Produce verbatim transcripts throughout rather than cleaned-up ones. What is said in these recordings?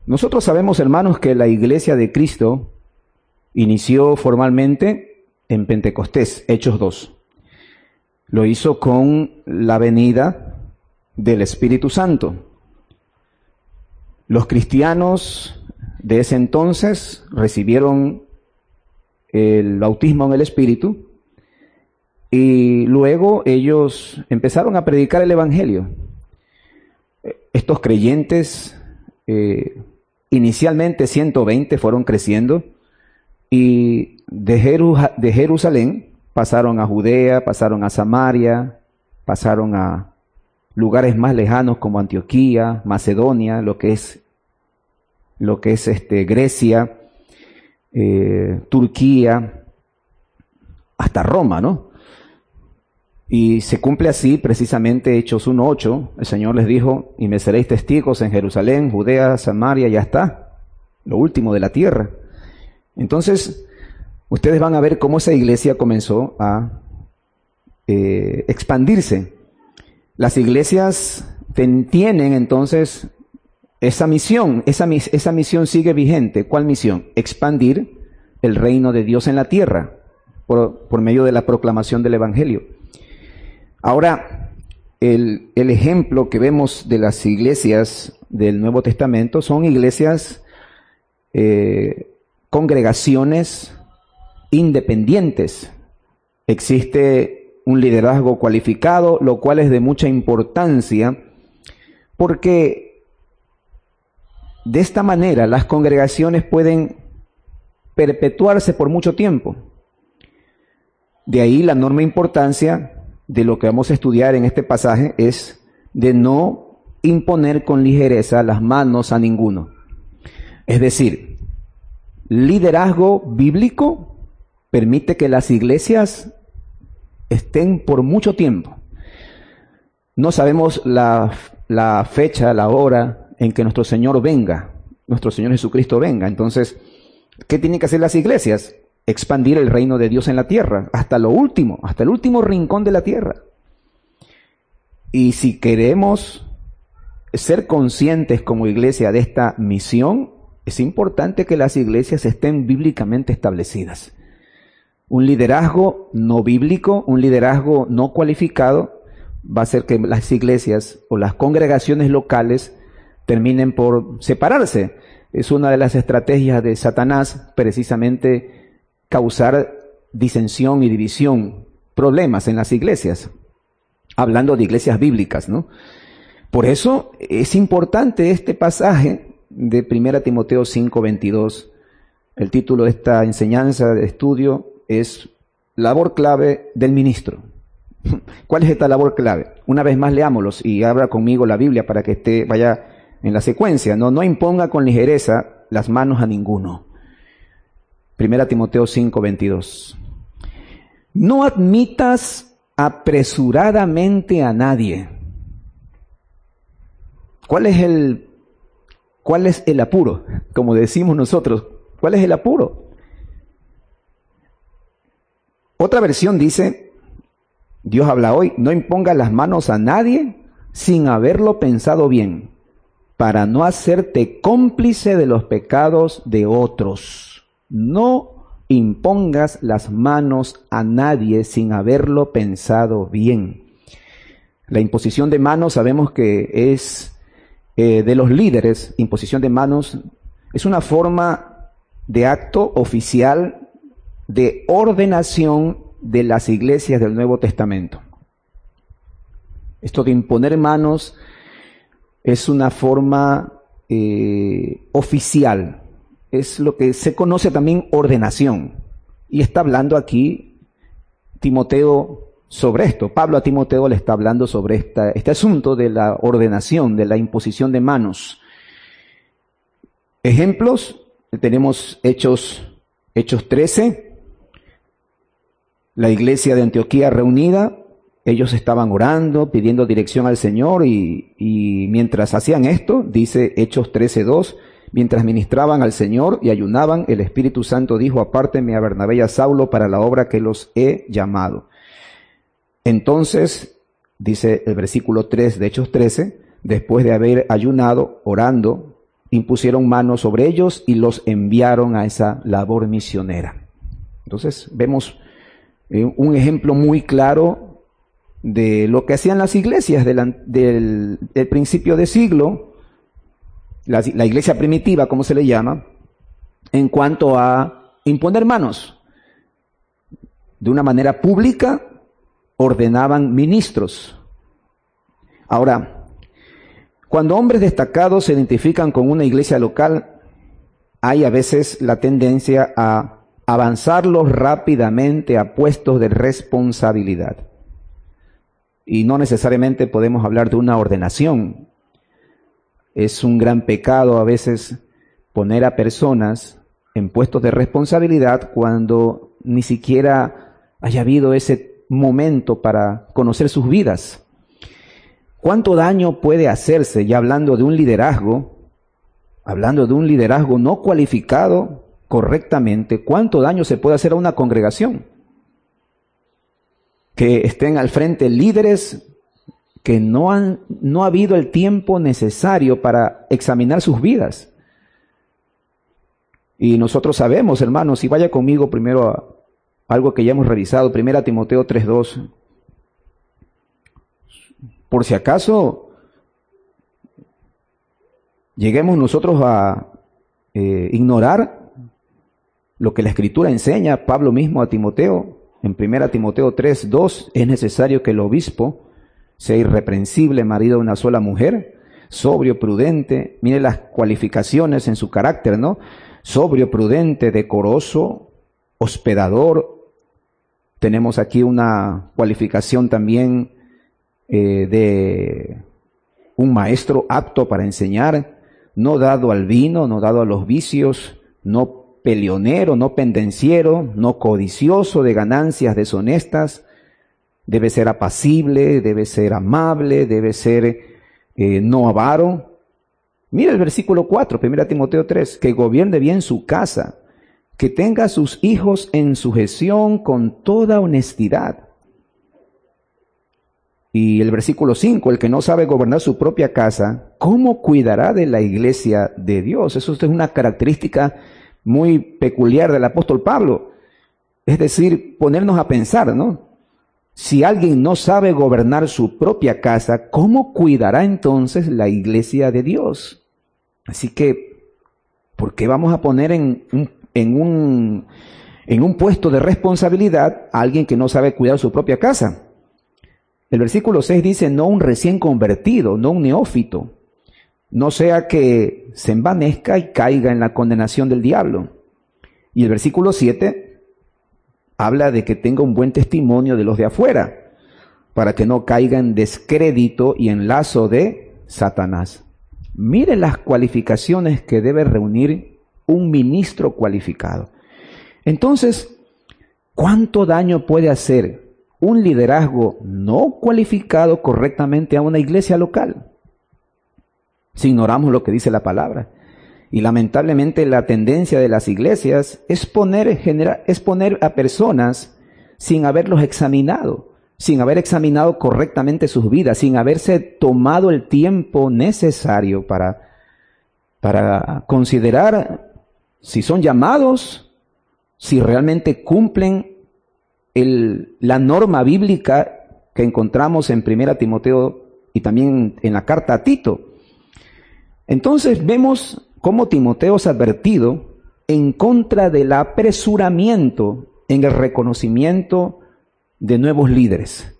Nosotros sabemos, hermanos, que la iglesia de Cristo inició formalmente en Pentecostés, Hechos dos. Lo hizo con la venida del Espíritu Santo. Los cristianos de ese entonces recibieron el bautismo en el Espíritu y luego ellos empezaron a predicar el Evangelio. Estos creyentes, eh, inicialmente ciento veinte, fueron creciendo y de, Jeru- de Jerusalén pasaron a Judea, pasaron a Samaria, pasaron a lugares más lejanos como Antioquía, Macedonia, lo que es, lo que es este, Grecia, eh, Turquía, hasta Roma, ¿no? Y se cumple así precisamente Hechos uno ocho. El Señor les dijo, y me seréis testigos en Jerusalén, Judea, Samaria, ya está, lo último de la tierra. Entonces, ustedes van a ver cómo esa iglesia comenzó a eh, expandirse. Las iglesias ten, tienen entonces esa misión, esa, esa misión sigue vigente. ¿Cuál misión? Expandir el reino de Dios en la tierra por, por medio de la proclamación del Evangelio. Ahora, el, el ejemplo que vemos de las iglesias del Nuevo Testamento son iglesias, eh, congregaciones independientes. Existe un liderazgo cualificado, lo cual es de mucha importancia, porque de esta manera las congregaciones pueden perpetuarse por mucho tiempo. De ahí la enorme importancia de lo que vamos a estudiar en este pasaje es de no imponer con ligereza las manos a ninguno. Es decir, liderazgo bíblico permite que las iglesias estén por mucho tiempo. No sabemos la, la fecha, la hora en que nuestro Señor venga, nuestro Señor Jesucristo venga. Entonces, ¿qué tienen que hacer las iglesias? Expandir el reino de Dios en la tierra, hasta lo último, hasta el último rincón de la tierra. Y si queremos ser conscientes como iglesia de esta misión, es importante que las iglesias estén bíblicamente establecidas. Un liderazgo no bíblico, un liderazgo no cualificado, va a hacer que las iglesias o las congregaciones locales terminen por separarse. Es una de las estrategias de Satanás, precisamente causar disensión y división, problemas en las iglesias, hablando de iglesias bíblicas, ¿no? Por eso es importante este pasaje de primera Timoteo cinco veintidós. El título de esta enseñanza de estudio es labor clave del ministro. ¿Cuál es esta labor clave? Una vez más leámoslos y abra conmigo la Biblia para que esté, vaya en la secuencia. No, no imponga con ligereza las manos a ninguno. Primera Timoteo cinco veintidós. No admitas apresuradamente a nadie. ¿Cuál es el, cuál es el apuro? Como decimos nosotros, ¿cuál es el apuro? Otra versión dice, Dios habla hoy, no imponga las manos a nadie sin haberlo pensado bien, para no hacerte cómplice de los pecados de otros. No impongas las manos a nadie sin haberlo pensado bien. La imposición de manos sabemos que es eh, de los líderes. Imposición de manos es una forma de acto oficial de ordenación de las iglesias del Nuevo Testamento. Esto de imponer manos es una forma eh, oficial. Es lo que se conoce también ordenación. Y está hablando aquí Timoteo sobre esto. Pablo a Timoteo le está hablando sobre esta, este asunto de la ordenación, de la imposición de manos. Ejemplos, tenemos Hechos, Hechos trece, la iglesia de Antioquía reunida, ellos estaban orando, pidiendo dirección al Señor y, y mientras hacían esto, dice Hechos trece dos, mientras ministraban al Señor y ayunaban, el Espíritu Santo dijo, apártenme a Bernabé y a Saulo para la obra que los he llamado. Entonces, dice el versículo tres de Hechos trece, después de haber ayunado, orando, impusieron manos sobre ellos y los enviaron a esa labor misionera. Entonces vemos eh, un ejemplo muy claro de lo que hacían las iglesias del, del, del principio de siglo, la, la iglesia primitiva, como se le llama, en cuanto a imponer manos. De una manera pública ordenaban ministros. Ahora, cuando hombres destacados se identifican con una iglesia local, hay a veces la tendencia a avanzarlos rápidamente a puestos de responsabilidad. Y no necesariamente podemos hablar de una ordenación. Es un gran pecado a veces poner a personas en puestos de responsabilidad cuando ni siquiera haya habido ese momento para conocer sus vidas. ¿Cuánto daño puede hacerse, ya hablando de un liderazgo, hablando de un liderazgo no cualificado correctamente, cuánto daño se puede hacer a una congregación? Que estén al frente líderes que no han, no ha habido el tiempo necesario para examinar sus vidas. Y nosotros sabemos, hermanos, y vaya conmigo primero a algo que ya hemos revisado, primera Timoteo tres dos. Por si acaso lleguemos nosotros a eh, ignorar lo que la Escritura enseña, Pablo mismo a Timoteo, en primera Timoteo tres dos, es necesario que el obispo sea irreprensible, marido de una sola mujer, sobrio, prudente, mire las cualificaciones en su carácter, ¿no? Sobrio, prudente, decoroso, hospedador. Tenemos aquí una cualificación también eh, de un maestro apto para enseñar, no dado al vino, no dado a los vicios, no peleonero, no pendenciero, no codicioso de ganancias deshonestas. Debe ser apacible, debe ser amable, debe ser eh, no avaro. Mira el versículo cuatro, primera Timoteo tres, que gobierne bien su casa, que tenga a sus hijos en sujeción con toda honestidad. Y el versículo cinco, el que no sabe gobernar su propia casa, ¿cómo cuidará de la iglesia de Dios? Eso es una característica muy peculiar del apóstol Pablo. Es decir, ponernos a pensar, ¿no? Si alguien no sabe gobernar su propia casa, ¿cómo cuidará entonces la iglesia de Dios? Así que, ¿por qué vamos a poner en un En un, en un puesto de responsabilidad a alguien que no sabe cuidar su propia casa? El versículo seis dice, no un recién convertido, no un neófito, no sea que se envanezca y caiga en la condenación del diablo. Y el versículo siete habla de que tenga un buen testimonio de los de afuera, para que no caiga en descrédito y en lazo de Satanás. Mire las cualificaciones que debe reunir un ministro cualificado. Entonces, ¿cuánto daño puede hacer un liderazgo no cualificado correctamente a una iglesia local? Si ignoramos lo que dice la palabra. Y lamentablemente la tendencia de las iglesias es poner, genera, es poner a personas sin haberlos examinado, sin haber examinado correctamente sus vidas, sin haberse tomado el tiempo necesario para, para considerar si son llamados, si realmente cumplen el, la norma bíblica que encontramos en primera Timoteo y también en la carta a Tito. Entonces vemos cómo Timoteo es advertido en contra del apresuramiento en el reconocimiento de nuevos líderes.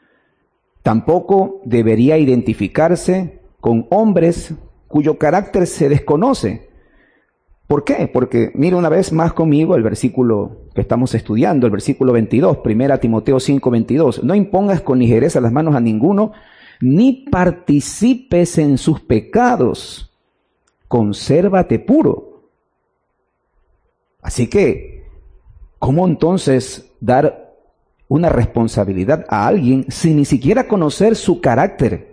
Tampoco debería identificarse con hombres cuyo carácter se desconoce. ¿Por qué? Porque mira una vez más conmigo el versículo que estamos estudiando, el versículo veintidós, primera Timoteo cinco veintidós. No impongas con ligereza las manos a ninguno, ni participes en sus pecados. Consérvate puro. Así que, ¿cómo entonces dar una responsabilidad a alguien sin ni siquiera conocer su carácter?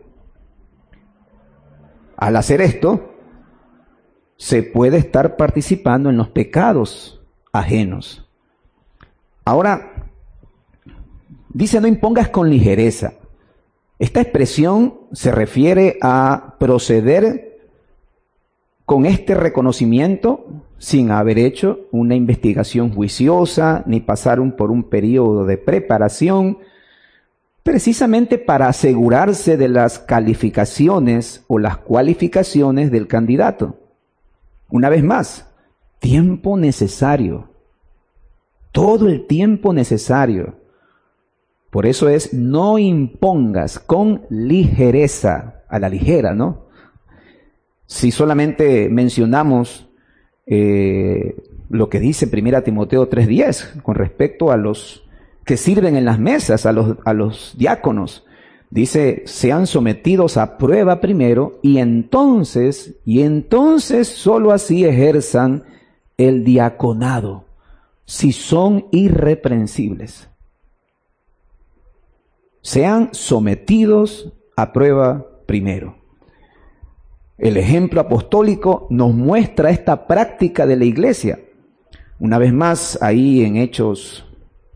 Al hacer esto, se puede estar participando en los pecados ajenos. Ahora, dice no impongas con ligereza. Esta expresión se refiere a proceder con este reconocimiento sin haber hecho una investigación juiciosa ni pasar un, por un periodo de preparación, precisamente para asegurarse de las calificaciones o las cualificaciones del candidato. Una vez más, tiempo necesario, todo el tiempo necesario. Por eso es, no impongas con ligereza, a la ligera, ¿no? Si solamente mencionamos eh, lo que dice primera Timoteo tres diez con respecto a los que sirven en las mesas, a los, a los diáconos, dice, sean sometidos a prueba primero y entonces, y entonces solo así ejerzan el diaconado, si son irreprensibles. Sean sometidos a prueba primero. El ejemplo apostólico nos muestra esta práctica de la iglesia. Una vez más, ahí en Hechos,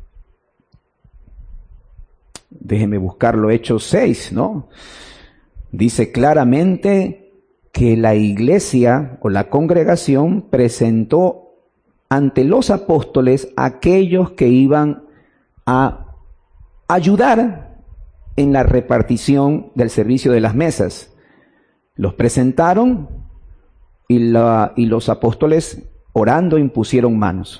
déjeme buscarlo, Hechos seis, ¿no? Dice claramente que la iglesia o la congregación presentó ante los apóstoles a aquellos que iban a ayudar en la repartición del servicio de las mesas. Los presentaron y, la, y los apóstoles orando impusieron manos.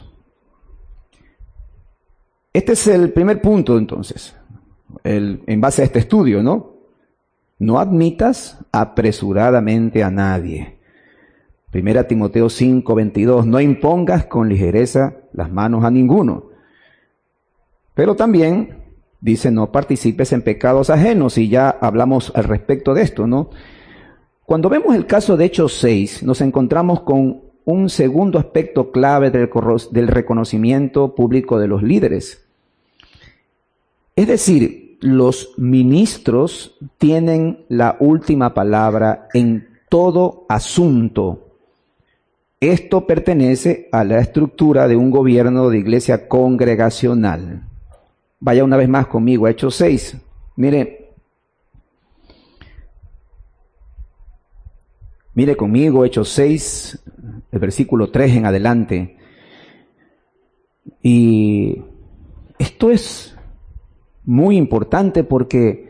Este es el primer punto entonces, el, en base a este estudio, ¿no? No admitas apresuradamente a nadie. Primera Timoteo cinco veintidós, no impongas con ligereza las manos a ninguno. Pero también dice, no participes en pecados ajenos, y ya hablamos al respecto de esto, ¿no? Cuando vemos el caso de Hechos seis, nos encontramos con un segundo aspecto clave del, del reconocimiento público de los líderes. Es decir, los ministros tienen la última palabra en todo asunto. Esto pertenece a la estructura de un gobierno de iglesia congregacional. Vaya una vez más conmigo a Hechos seis. Mire, mire conmigo Hechos seis, el versículo tres en adelante. Y esto es muy importante porque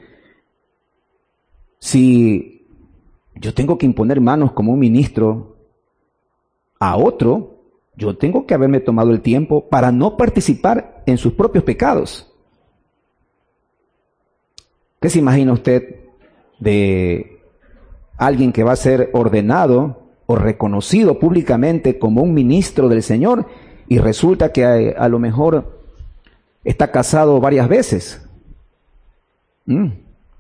si yo tengo que imponer manos como un ministro a otro, yo tengo que haberme tomado el tiempo para no participar en sus propios pecados. ¿Qué se imagina usted de alguien que va a ser ordenado o reconocido públicamente como un ministro del Señor y resulta que a, a lo mejor está casado varias veces? ¿Mm?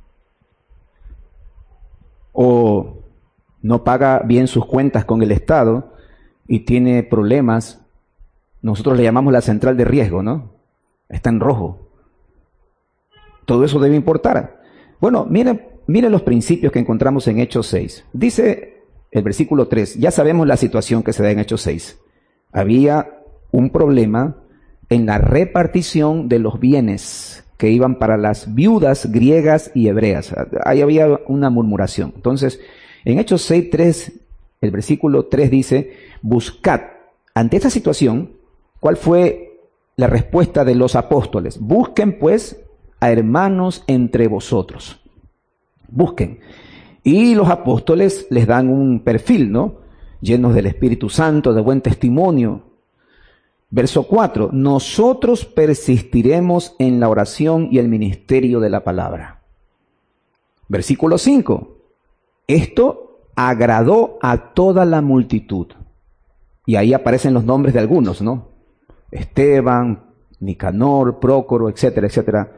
O no paga bien sus cuentas con el Estado y tiene problemas. Nosotros le llamamos la central de riesgo, ¿no? Está en rojo. Todo eso debe importar. Bueno, miren, miren los principios que encontramos en Hechos seis. Dice el versículo tres, ya sabemos la situación que se da en Hechos seis. Había un problema en la repartición de los bienes que iban para las viudas griegas y hebreas. Ahí había una murmuración. Entonces, en Hechos seis, tres, el versículo tres dice, buscad. Ante esta situación, ¿cuál fue la respuesta de los apóstoles? Busquen pues a hermanos entre vosotros. Busquen. Y los apóstoles les dan un perfil, ¿no? Llenos del Espíritu Santo, de buen testimonio. Verso cuatro, nosotros persistiremos en la oración y el ministerio de la palabra. Versículo cinco, esto agradó a toda la multitud. Y ahí aparecen los nombres de algunos, ¿no? Esteban, Nicanor, Prócoro, etcétera, etcétera.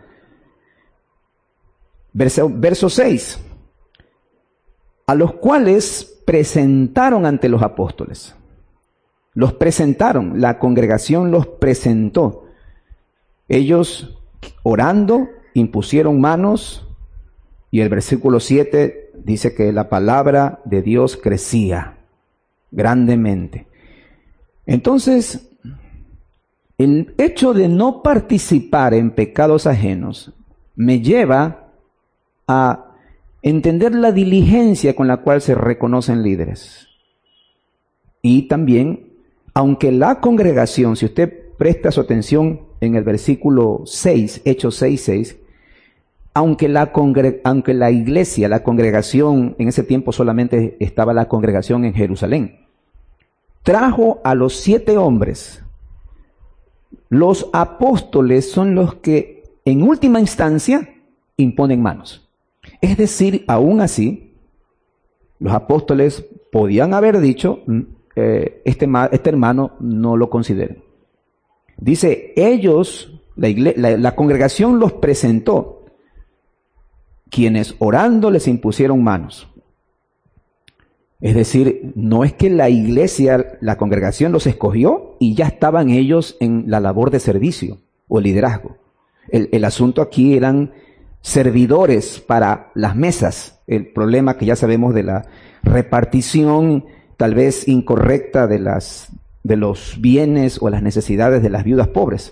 Verso, verso seis, a los cuales presentaron ante los apóstoles. Los presentaron, la congregación los presentó. Ellos, orando, impusieron manos, y el versículo siete dice que la palabra de Dios crecía grandemente. Entonces, el hecho de no participar en pecados ajenos me lleva a entender la diligencia con la cual se reconocen líderes. Y también, aunque la congregación, si usted presta su atención en el versículo seis, Hechos seis, seis, aunque la, congre aunque la iglesia, la congregación, en ese tiempo solamente estaba la congregación en Jerusalén, trajo a los siete hombres, los apóstoles son los que en última instancia imponen manos. Es decir, aún así, los apóstoles podían haber dicho, eh, este, este hermano no lo consideren. Dice, ellos, la, la, la congregación los presentó, quienes orando les impusieron manos. Es decir, no es que la iglesia, la congregación los escogió y ya estaban ellos en la labor de servicio o liderazgo. El, el asunto aquí eran servidores para las mesas. El problema que ya sabemos de la repartición tal vez incorrecta de, las, de los bienes o las necesidades de las viudas pobres.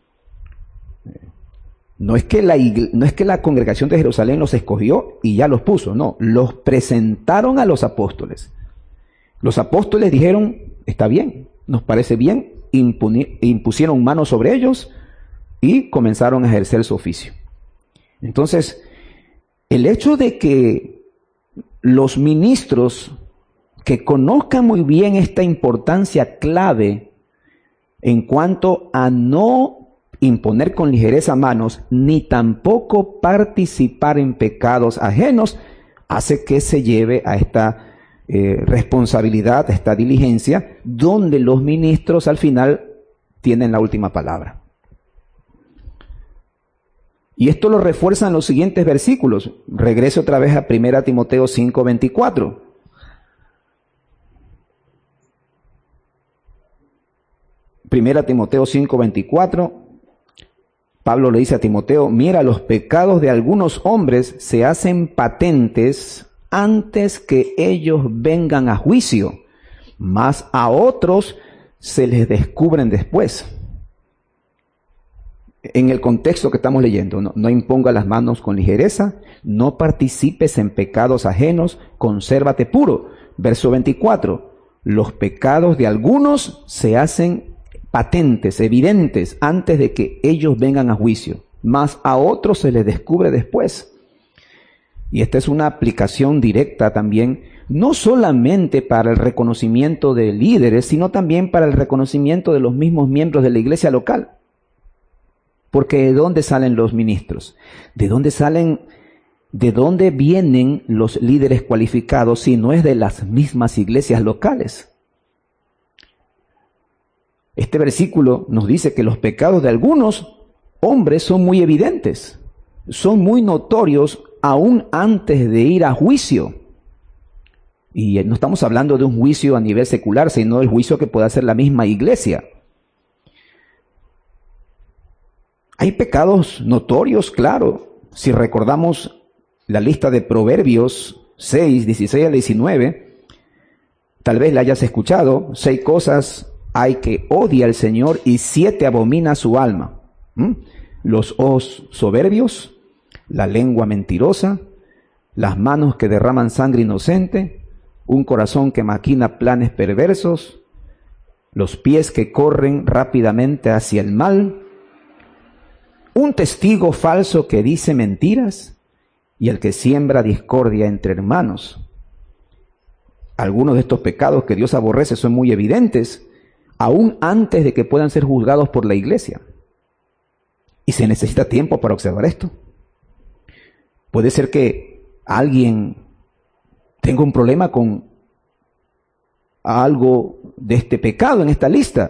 No es que la, no es que la congregación de Jerusalén los escogió y ya los puso, no, los presentaron a los apóstoles. Los apóstoles dijeron, está bien, nos parece bien, impusieron manos sobre ellos y comenzaron a ejercer su oficio. Entonces, el hecho de que los ministros que conozcan muy bien esta importancia clave en cuanto a no imponer con ligereza manos, ni tampoco participar en pecados ajenos, hace que se lleve a esta eh, responsabilidad, a esta diligencia, donde los ministros al final tienen la última palabra. Y esto lo refuerzan los siguientes versículos. Regreso otra vez a primera Timoteo cinco, veinticuatro. primera Timoteo cinco, veinticuatro. Pablo le dice a Timoteo, mira, los pecados de algunos hombres se hacen patentes antes que ellos vengan a juicio, mas a otros se les descubren después. En el contexto que estamos leyendo, no, no imponga las manos con ligereza, no participes en pecados ajenos, consérvate puro. Verso veinticuatro, los pecados de algunos se hacen patentes, evidentes, antes de que ellos vengan a juicio, mas a otros se les descubre después. Y esta es una aplicación directa también, no solamente para el reconocimiento de líderes, sino también para el reconocimiento de los mismos miembros de la iglesia local. Porque ¿de dónde salen los ministros? ¿De dónde salen, de dónde vienen los líderes cualificados si no es de las mismas iglesias locales? Este versículo nos dice que los pecados de algunos hombres son muy evidentes, son muy notorios aún antes de ir a juicio. Y no estamos hablando de un juicio a nivel secular, sino del juicio que puede hacer la misma iglesia. Hay pecados notorios, claro. Si recordamos la lista de Proverbios seis, dieciséis al diecinueve, tal vez la hayas escuchado, seis cosas hay que odia al Señor y siete abomina su alma. ¿Mm? Los ojos soberbios, la lengua mentirosa, las manos que derraman sangre inocente, un corazón que maquina planes perversos, los pies que corren rápidamente hacia el mal, un testigo falso que dice mentiras y el que siembra discordia entre hermanos. Algunos de estos pecados que Dios aborrece son muy evidentes, aún antes de que puedan ser juzgados por la iglesia. Y se necesita tiempo para observar esto. Puede ser que alguien tenga un problema con algo de este pecado en esta lista.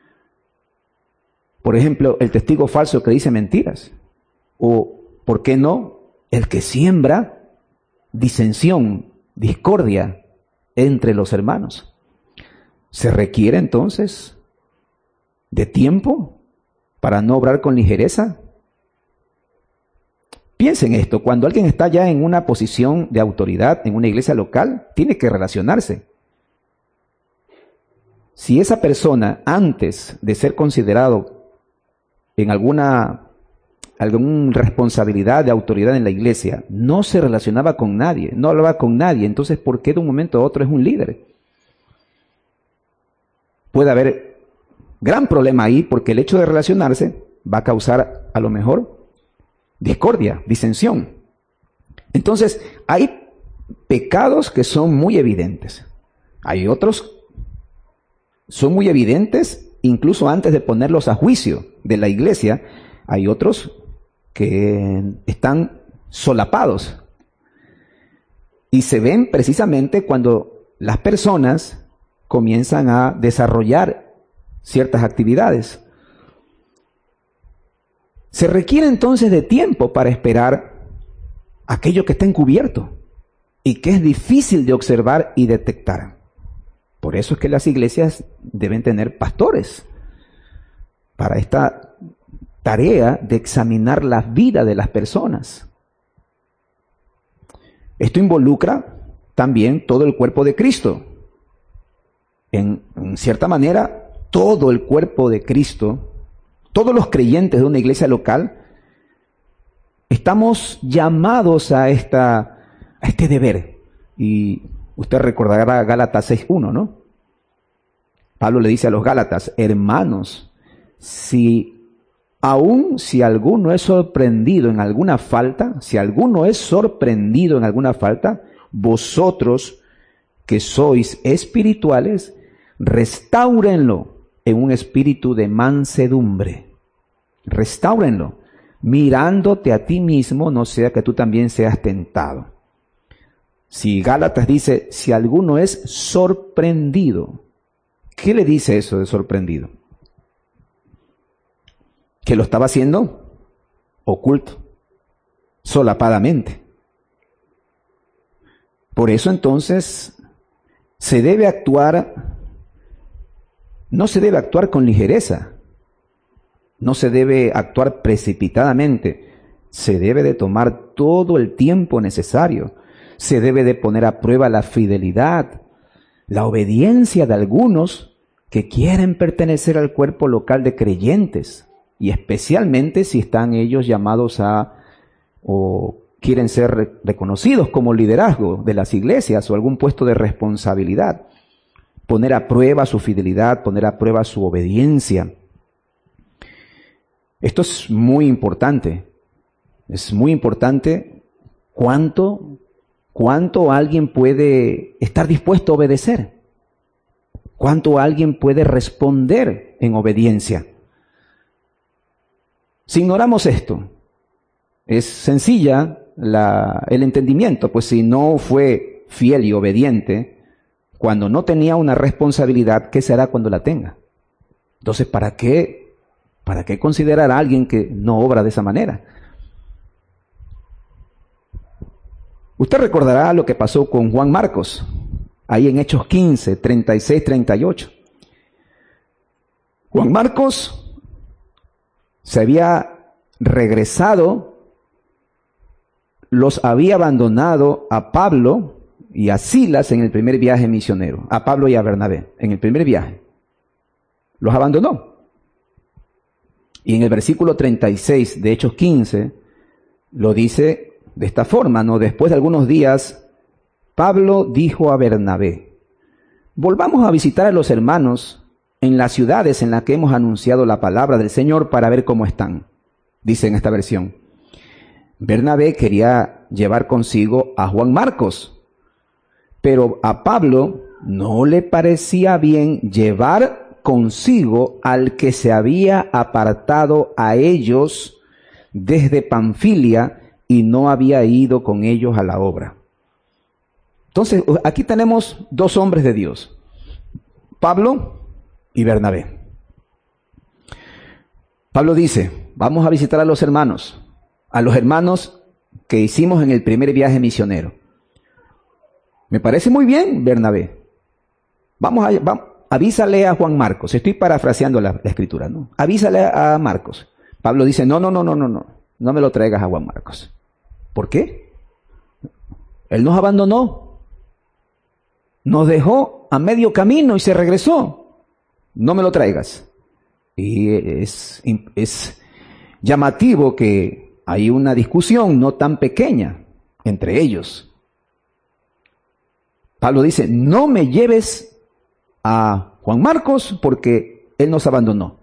Por ejemplo, el testigo falso que dice mentiras. O, ¿por qué no? El que siembra disensión, discordia entre los hermanos. ¿Se requiere entonces de tiempo para no obrar con ligereza? Piensen esto, cuando alguien está ya en una posición de autoridad en una iglesia local, tiene que relacionarse. Si esa persona, antes de ser considerado en alguna, alguna responsabilidad de autoridad en la iglesia, no se relacionaba con nadie, no hablaba con nadie, entonces ¿por qué de un momento a otro es un líder? puede haber gran problema ahí, porque el hecho de relacionarse va a causar a lo mejor discordia, disensión. Entonces, hay pecados que son muy evidentes. Hay otros son muy evidentes incluso antes de ponerlos a juicio de la iglesia. Hay otros que están solapados y se ven precisamente cuando las personas comienzan a desarrollar ciertas actividades. Se requiere entonces de tiempo para esperar aquello que está encubierto y que es difícil de observar y detectar. Por eso es que las iglesias deben tener pastores para esta tarea de examinar la vida de las personas. Esto involucra también todo el cuerpo de Cristo. En, en cierta manera, todo el cuerpo de Cristo, todos los creyentes de una iglesia local, estamos llamados a, esta, a este deber. Y usted recordará Gálatas seis uno, ¿no? Pablo le dice a los Gálatas: hermanos, si aún si alguno es sorprendido en alguna falta, si alguno es sorprendido en alguna falta, vosotros que sois espirituales, restáurenlo en un espíritu de mansedumbre. Restáurenlo, mirándote a ti mismo, no sea que tú también seas tentado. Si Gálatas dice, si alguno es sorprendido, ¿qué le dice eso de sorprendido? Que lo estaba haciendo oculto, solapadamente. Por eso entonces se debe actuar, no se debe actuar con ligereza, no se debe actuar precipitadamente, se debe de tomar todo el tiempo necesario. Se debe de poner a prueba la fidelidad, la obediencia de algunos que quieren pertenecer al cuerpo local de creyentes, y especialmente si están ellos llamados a o quieren ser reconocidos como liderazgo de las iglesias o algún puesto de responsabilidad. Poner a prueba su fidelidad, poner a prueba su obediencia. Esto es muy importante. Es muy importante cuánto ¿Cuánto alguien puede estar dispuesto a obedecer? ¿Cuánto alguien puede responder en obediencia? Si ignoramos esto, es sencilla la, el entendimiento, pues si no fue fiel y obediente, cuando no tenía una responsabilidad, ¿qué será cuando la tenga? Entonces, ¿para qué, para qué considerar a alguien que no obra de esa manera? Usted recordará lo que pasó con Juan Marcos, ahí en Hechos quince, treinta y seis, treinta y ocho. Juan Marcos se había regresado, los había abandonado a Pablo y a Silas en el primer viaje misionero, a Pablo y a Bernabé, en el primer viaje. Los abandonó. Y en el versículo treinta y seis de Hechos quince lo dice de esta forma, ¿no? Después de algunos días, Pablo dijo a Bernabé: volvamos a visitar a los hermanos en las ciudades en las que hemos anunciado la palabra del Señor para ver cómo están. Dice en esta versión. Bernabé quería llevar consigo a Juan Marcos, pero a Pablo no le parecía bien llevar consigo al que se había apartado a ellos desde Panfilia y no había ido con ellos a la obra. Entonces, aquí tenemos dos hombres de Dios, Pablo y Bernabé. Pablo dice: vamos a visitar a los hermanos, a los hermanos que hicimos en el primer viaje misionero. Me parece muy bien, Bernabé. Vamos a, vamos, avísale a Juan Marcos. Estoy parafraseando la, la escritura, ¿no? Avísale a Marcos. Pablo dice: no, no, no, no, no, no, no me lo traigas a Juan Marcos. ¿Por qué? Él nos abandonó, nos dejó a medio camino y se regresó. No me lo traigas. Y es, es llamativo que hay una discusión no tan pequeña entre ellos. Pablo dice: no me lleves a Juan Marcos porque él nos abandonó.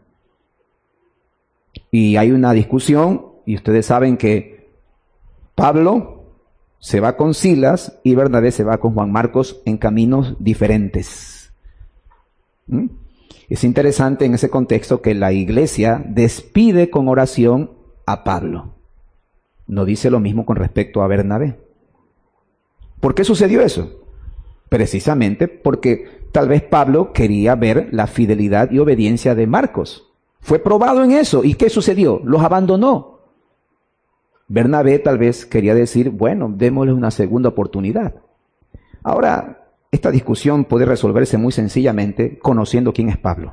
Y hay una discusión, y ustedes saben que Pablo se va con Silas y Bernabé se va con Juan Marcos en caminos diferentes. ¿Mm? Es interesante en ese contexto que la iglesia despide con oración a Pablo. No dice lo mismo con respecto a Bernabé. ¿Por qué sucedió eso? Precisamente porque tal vez Pablo quería ver la fidelidad y obediencia de Marcos. Fue probado en eso. ¿Y qué sucedió? Los abandonó. Bernabé tal vez quería decir, bueno, démosle una segunda oportunidad. Ahora, esta discusión puede resolverse muy sencillamente conociendo quién es Pablo.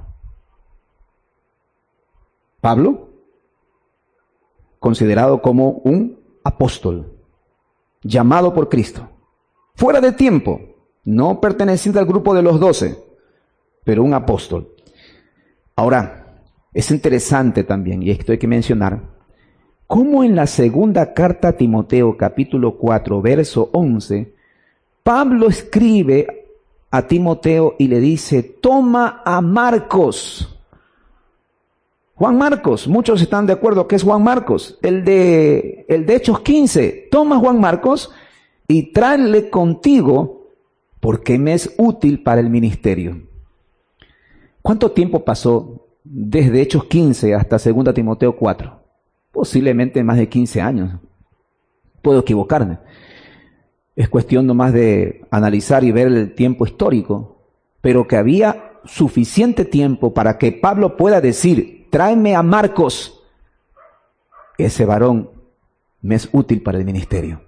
Pablo, considerado como un apóstol, llamado por Cristo, fuera de tiempo, no perteneciente al grupo de los doce, pero un apóstol. Ahora, es interesante también, y esto hay que mencionar, cómo en la segunda carta a Timoteo, capítulo cuatro, verso once, Pablo escribe a Timoteo y le dice, toma a Marcos. Juan Marcos, muchos están de acuerdo que es Juan Marcos, el de, el de Hechos quince. Toma a Juan Marcos y tráele contigo porque me es útil para el ministerio. ¿Cuánto tiempo pasó desde Hechos quince hasta segunda Timoteo cuatro? Posiblemente más de quince años. Puedo equivocarme. Es cuestión nomás de analizar y ver el tiempo histórico, pero que había suficiente tiempo para que Pablo pueda decir, tráeme a Marcos, ese varón me es útil para el ministerio.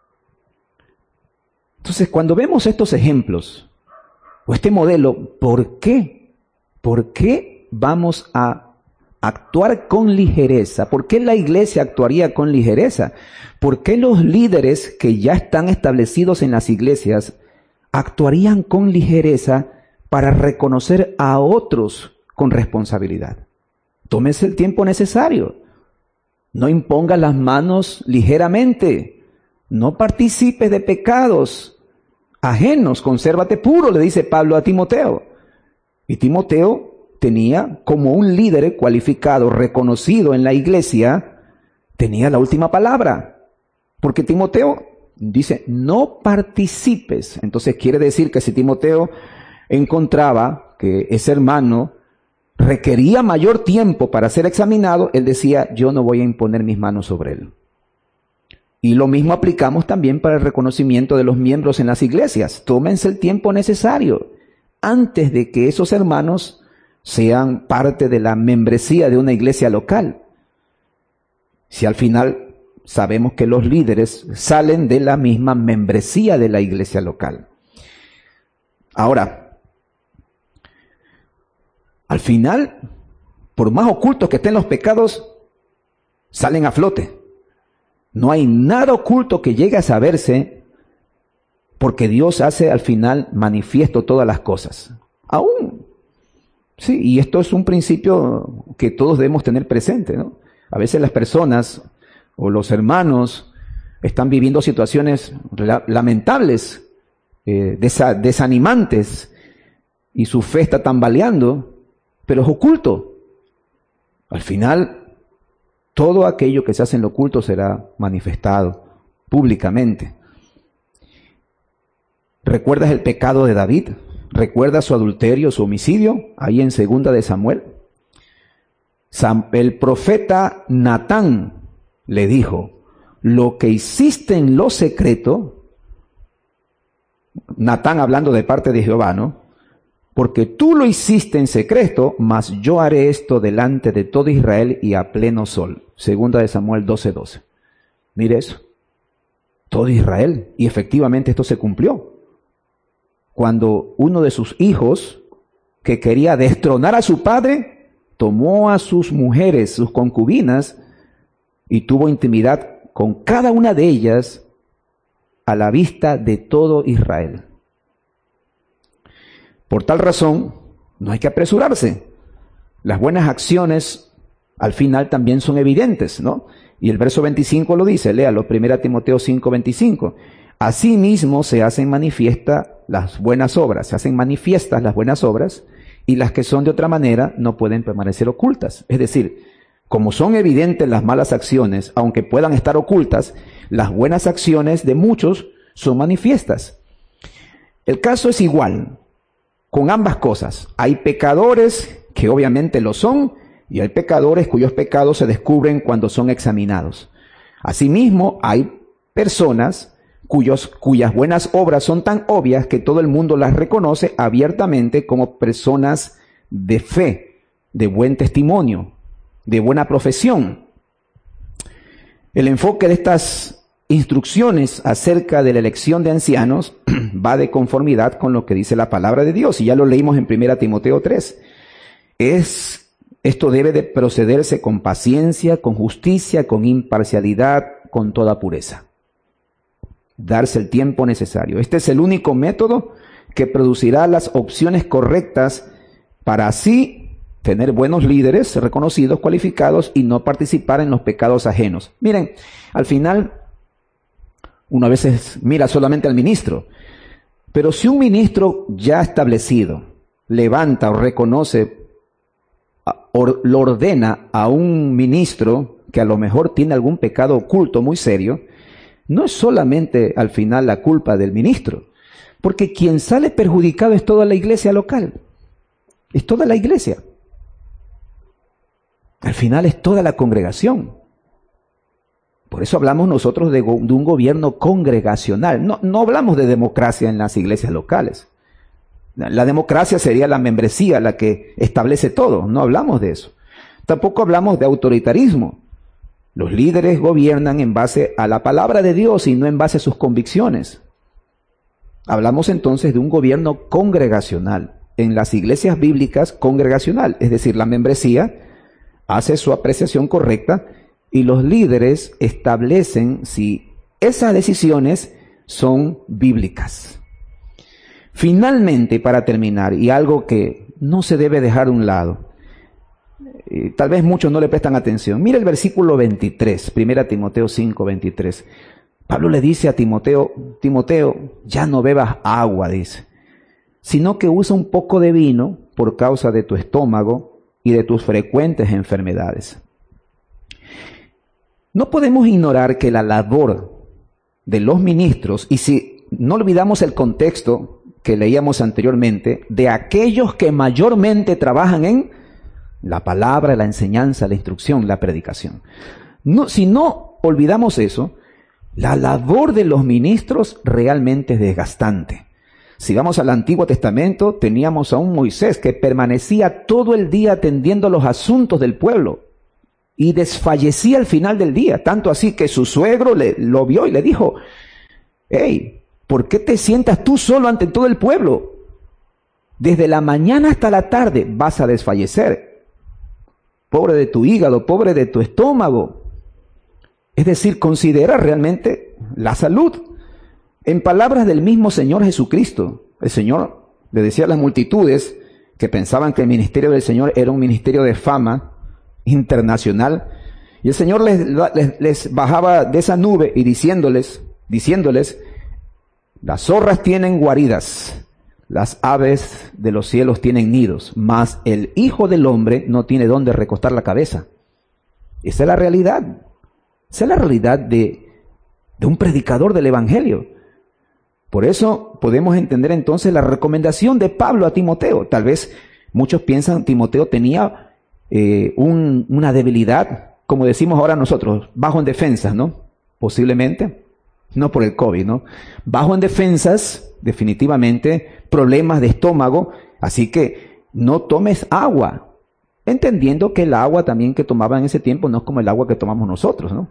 Entonces, cuando vemos estos ejemplos, o este modelo, ¿por qué? ¿Por qué vamos a actuar con ligereza? ¿Por qué la iglesia actuaría con ligereza? ¿Por qué los líderes que ya están establecidos en las iglesias actuarían con ligereza para reconocer a otros con responsabilidad? Tómese el tiempo necesario. No imponga las manos ligeramente. No participes de pecados ajenos. Consérvate puro, le dice Pablo a Timoteo. Y Timoteo tenía, como un líder cualificado, reconocido en la iglesia, tenía la última palabra. Porque Timoteo dice, no participes. Entonces quiere decir que si Timoteo encontraba que ese hermano requería mayor tiempo para ser examinado, él decía, yo no voy a imponer mis manos sobre él. Y lo mismo aplicamos también para el reconocimiento de los miembros en las iglesias. Tómense el tiempo necesario antes de que esos hermanos sean parte de la membresía de una iglesia local. Si al final sabemos que los líderes salen de la misma membresía de la iglesia local. Ahora, al final, por más ocultos que estén los pecados, salen a flote. No hay nada oculto que llegue a saberse, porque Dios hace al final manifiesto todas las cosas. Aún, sí, y esto es un principio que todos debemos tener presente, ¿no? A veces las personas o los hermanos están viviendo situaciones lamentables, eh, desa- desanimantes, y su fe está tambaleando, pero es oculto. Al final, todo aquello que se hace en lo oculto será manifestado públicamente. ¿Recuerdas el pecado de David? ¿Recuerdas su adulterio, su homicidio? Ahí en segunda de Samuel. Sam, el profeta Natán le dijo, lo que hiciste en lo secreto, Natán hablando de parte de Jehová, ¿no? Porque tú lo hiciste en secreto, mas yo haré esto delante de todo Israel y a pleno sol. Segunda de Samuel doce doce. Mire eso. Todo Israel. Y efectivamente esto se cumplió. Cuando uno de sus hijos, que quería destronar a su padre, tomó a sus mujeres, sus concubinas, y tuvo intimidad con cada una de ellas a la vista de todo Israel. Por tal razón, no hay que apresurarse. Las buenas acciones al final también son evidentes, ¿no? Y el verso veinticinco lo dice, léalo, primera Timoteo cinco veinticinco. Asimismo se hacen manifiestas las buenas obras, se hacen manifiestas las buenas obras y las que son de otra manera no pueden permanecer ocultas. Es decir, como son evidentes las malas acciones, aunque puedan estar ocultas, las buenas acciones de muchos son manifiestas. El caso es igual con ambas cosas. Hay pecadores que obviamente lo son, y hay pecadores cuyos pecados se descubren cuando son examinados. Asimismo, hay personas cuyos, cuyas buenas obras son tan obvias que todo el mundo las reconoce abiertamente como personas de fe, de buen testimonio, de buena profesión. El enfoque de estas instrucciones acerca de la elección de ancianos va de conformidad con lo que dice la palabra de Dios, y ya lo leímos en primera Timoteo tres. Es, esto debe de procederse con paciencia, con justicia, con imparcialidad, con toda pureza. Darse el tiempo necesario. Este es el único método que producirá las opciones correctas para así tener buenos líderes reconocidos, cualificados y no participar en los pecados ajenos. Miren, al final uno a veces mira solamente al ministro, pero si un ministro ya establecido levanta o reconoce o lo ordena a un ministro que a lo mejor tiene algún pecado oculto muy serio, no es solamente al final la culpa del ministro, porque quien sale perjudicado es toda la iglesia local, es toda la iglesia. Al final es toda la congregación. Por eso hablamos nosotros de, de un gobierno congregacional. No, no hablamos de democracia en las iglesias locales. La democracia sería la membresía, la que establece todo. No hablamos de eso. Tampoco hablamos de autoritarismo. Los líderes gobiernan en base a la palabra de Dios y no en base a sus convicciones. Hablamos entonces de un gobierno congregacional. En las iglesias bíblicas, congregacional, es decir, la membresía hace su apreciación correcta y los líderes establecen si esas decisiones son bíblicas. Finalmente, para terminar, y algo que no se debe dejar de un lado, eh, tal vez muchos no le prestan atención. Mira el versículo veintitrés, primera Timoteo cinco, veintitrés. Pablo le dice a Timoteo, Timoteo, ya no bebas agua, dice, sino que usa un poco de vino por causa de tu estómago y de tus frecuentes enfermedades. No podemos ignorar que la labor de los ministros, y si no olvidamos el contexto que leíamos anteriormente, de aquellos que mayormente trabajan en la palabra, la enseñanza, la instrucción, la predicación. No, si no olvidamos eso, la labor de los ministros realmente es desgastante. Si vamos al Antiguo Testamento, teníamos a un Moisés que permanecía todo el día atendiendo los asuntos del pueblo y desfallecía al final del día, tanto así que su suegro le, lo vio y le dijo, hey, ¿por qué te sientas tú solo ante todo el pueblo? Desde la mañana hasta la tarde vas a desfallecer. Pobre de tu hígado, pobre de tu estómago. Es decir, considera realmente la salud. En palabras del mismo Señor Jesucristo, el Señor le decía a las multitudes que pensaban que el ministerio del Señor era un ministerio de fama internacional, y el Señor les, les, les bajaba de esa nube y diciéndoles, diciéndoles, las zorras tienen guaridas, las aves de los cielos tienen nidos, mas el Hijo del Hombre no tiene dónde recostar la cabeza. Esa es la realidad. Esa es la realidad de, de un predicador del Evangelio. Por eso podemos entender entonces la recomendación de Pablo a Timoteo. Tal vez muchos piensan Timoteo tenía eh, un, una debilidad, como decimos ahora nosotros, bajo en defensas, ¿no? Posiblemente. No por el COVID, ¿no? Bajo en defensas, definitivamente, problemas de estómago, así que no tomes agua, entendiendo que el agua también que tomaba en ese tiempo no es como el agua que tomamos nosotros, ¿no?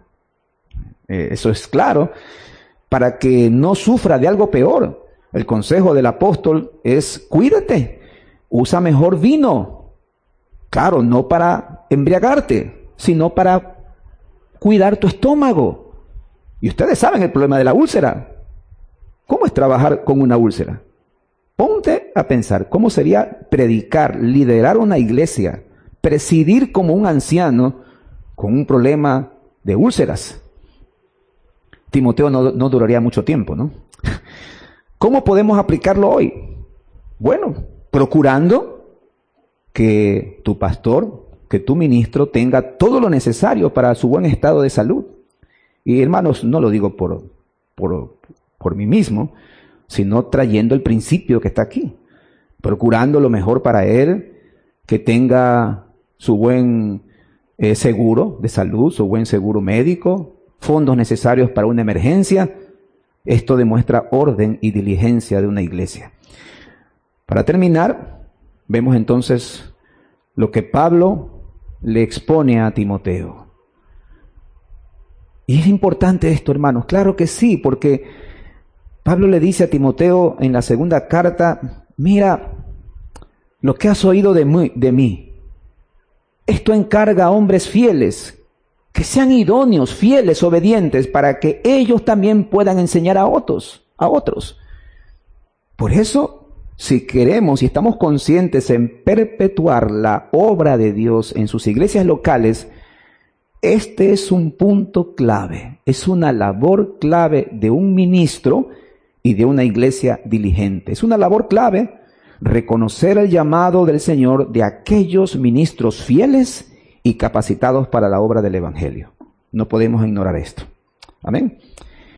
Eh, eso es claro, para que no sufra de algo peor. El consejo del apóstol es, cuídate, usa mejor vino. Claro, no para embriagarte, sino para cuidar tu estómago. Y ustedes saben el problema de la úlcera. ¿Cómo es trabajar con una úlcera? Ponte a pensar, ¿cómo sería predicar, liderar una iglesia, presidir como un anciano con un problema de úlceras? Timoteo no, no duraría mucho tiempo, ¿no? ¿Cómo podemos aplicarlo hoy? Bueno, procurando que tu pastor, que tu ministro tenga todo lo necesario para su buen estado de salud. Y hermanos, no lo digo por, por, por mí mismo, sino trayendo el principio que está aquí, procurando lo mejor para él, que tenga su buen eh, seguro de salud, su buen seguro médico, fondos necesarios para una emergencia. Esto demuestra orden y diligencia de una iglesia. Para terminar, vemos entonces lo que Pablo le expone a Timoteo. Y es importante esto, hermanos, claro que sí, porque Pablo le dice a Timoteo en la segunda carta, mira, lo que has oído de mí, de mí, esto encarga a hombres fieles, que sean idóneos, fieles, obedientes, para que ellos también puedan enseñar a otros, a otros. Por eso, si queremos y estamos conscientes en perpetuar la obra de Dios en sus iglesias locales, este es un punto clave, es una labor clave de un ministro y de una iglesia diligente. Es una labor clave reconocer el llamado del Señor de aquellos ministros fieles y capacitados para la obra del Evangelio. No podemos ignorar esto. Amén.